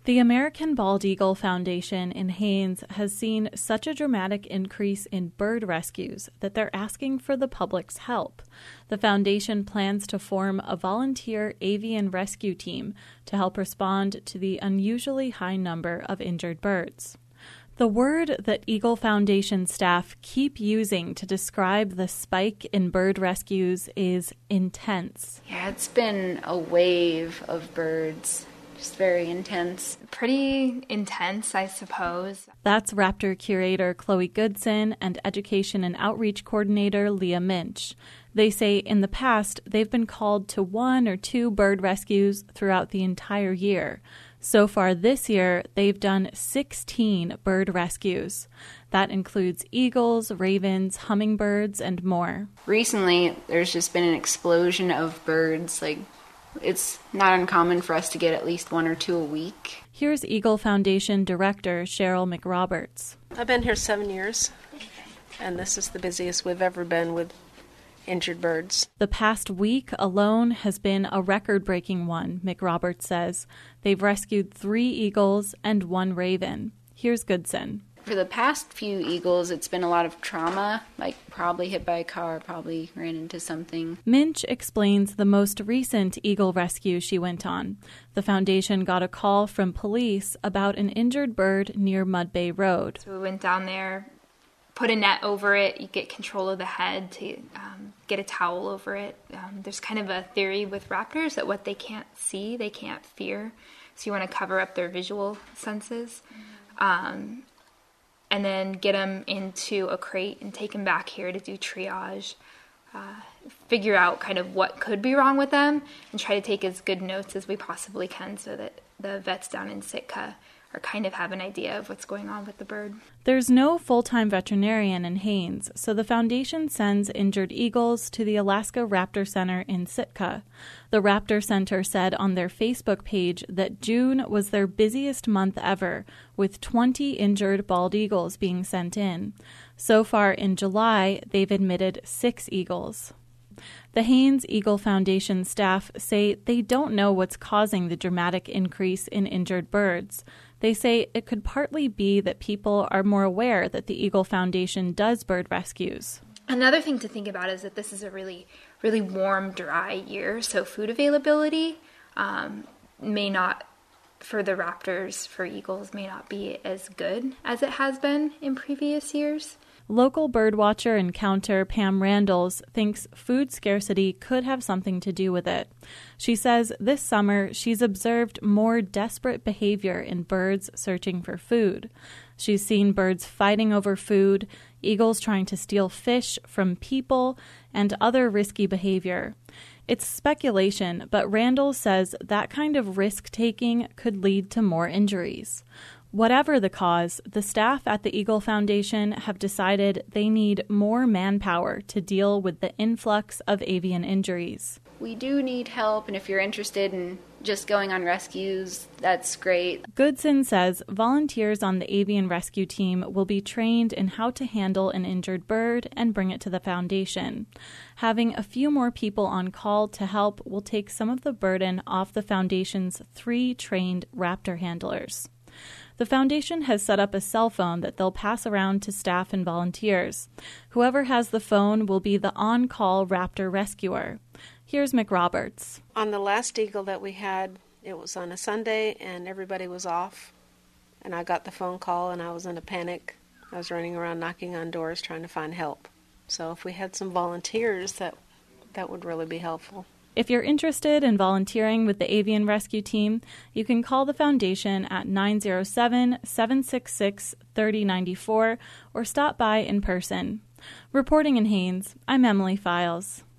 The American Bald Eagle Foundation in Haines has seen such a dramatic increase in bird rescues that they're asking for the public's help. The foundation plans to form a volunteer avian rescue team to help respond to the unusually high number of injured birds. The word that Eagle Foundation staff keep using to describe the spike in bird rescues is intense. Yeah, it's been a wave of birds. Just very intense. Pretty intense, I suppose. That's Raptor curator Chloe Goodson and education and outreach coordinator Leah Minch. They say in the past they've been called to 1 or 2 bird rescues throughout the entire year. So far this year, they've done 16 bird rescues. That includes eagles, ravens, hummingbirds, and more. Recently, there's just been an explosion of birds. It's not uncommon for us to get at least 1 or 2 a week. Here's Eagle Foundation Director Cheryl McRoberts. I've been here 7 years, and this is the busiest we've ever been with injured birds. The past week alone has been a record-breaking one, McRoberts says. They've rescued 3 eagles and 1 raven. Here's Goodson. For the past few eagles, it's been a lot of trauma, like probably hit by a car, probably ran into something. Minch explains the most recent eagle rescue she went on. The foundation got a call from police about an injured bird near Mud Bay Road. So we went down there, put a net over it, you get control of the head to get a towel over it. There's kind of a theory with raptors that what they can't see, they can't fear. So you want to cover up their visual senses. And then get them into a crate and take them back here to do triage, figure out kind of what could be wrong with them, and try to take as good notes as we possibly can so that the vets down in Sitka are kind of have an idea of what's going on with the bird. There's no full-time veterinarian in Haines, so the foundation sends injured eagles to the Alaska Raptor Center in Sitka. The Raptor Center said on their Facebook page that June was their busiest month ever, with 20 injured bald eagles being sent in. So far in July, they've admitted 6 eagles. The Haines Eagle Foundation staff say they don't know what's causing the dramatic increase in injured birds. They say it could partly be that people are more aware that the Eagle Foundation does bird rescues. Another thing to think about is that this is a really, really warm, dry year, so food availability may not, for the raptors, for eagles, may not be as good as it has been in previous years. Local birdwatcher and counter Pam Randalls thinks food scarcity could have something to do with it. She says this summer she's observed more desperate behavior in birds searching for food. She's seen birds fighting over food, eagles trying to steal fish from people, and other risky behavior. It's speculation, but Randall says that kind of risk-taking could lead to more injuries. Whatever the cause, the staff at the Eagle Foundation have decided they need more manpower to deal with the influx of avian injuries. We do need help, and if you're interested in just going on rescues, that's great. Goodson says volunteers on the avian rescue team will be trained in how to handle an injured bird and bring it to the foundation. Having a few more people on call to help will take some of the burden off the foundation's 3 trained raptor handlers. The foundation has set up a cell phone that they'll pass around to staff and volunteers. Whoever has the phone will be the on-call raptor rescuer. Here's McRoberts. On the last eagle that we had, it was on a Sunday and everybody was off. And I got the phone call and I was in a panic. I was running around knocking on doors trying to find help. So if we had some volunteers, that would really be helpful. If you're interested in volunteering with the Avian Rescue Team, you can call the foundation at 907-766-3094 or stop by in person. Reporting in Haines, I'm Emily Files.